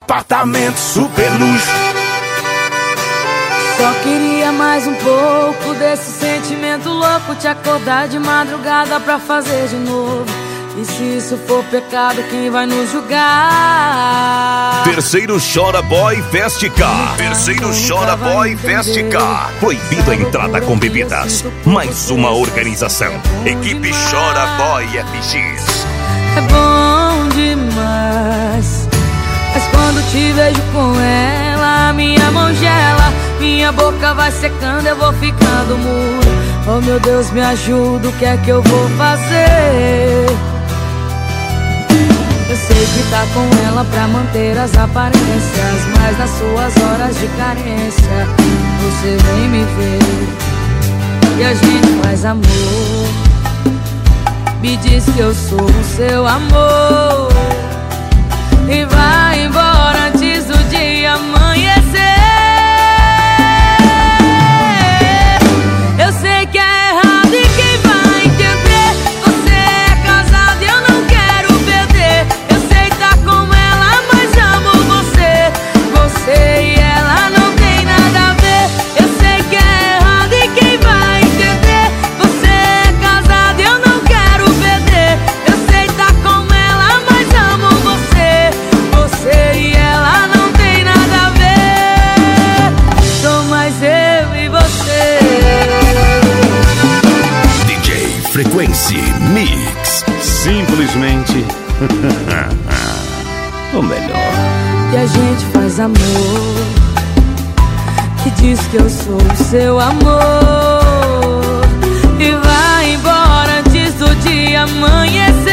apartamento super luxo. Só queria mais um pouco desse sentimento louco, te acordar de madrugada pra fazer de novo. E se isso for pecado, quem vai nos julgar? Terceiro Chora Boy Festicar. Terceiro Chora Boy Festicar. Proibido a entrada com bebidas. Mais uma organização. Equipe Chora Boy FX. É bom demais, mas quando te vejo com ela, minha mão gela, minha boca vai secando, eu vou ficando mudo. Oh meu Deus, me ajuda, o que é que eu vou fazer? Eu sei que tá com ela pra manter as aparências, mas nas suas horas de carência você vem me ver e a gente faz amor. Me diz que eu sou o seu amor e vai embora antes do dia amanhecer. Eu sei que é errado e quem vai entender? Você é casado e eu não quero perder. Eu sei tá com ela, mas amo você. Você e ela não tem nada a ver. Eu sei que é errado e quem vai entender? Você é casado e eu não quero perder. Eu sei tá com ela, mas amo você. Você e ela não tem nada a ver. Sou mais eu e você. DJ Frequency Mix. Simplesmente o melhor. E a gente faz amor, que diz que eu sou o seu amor e vai embora antes do dia amanhecer.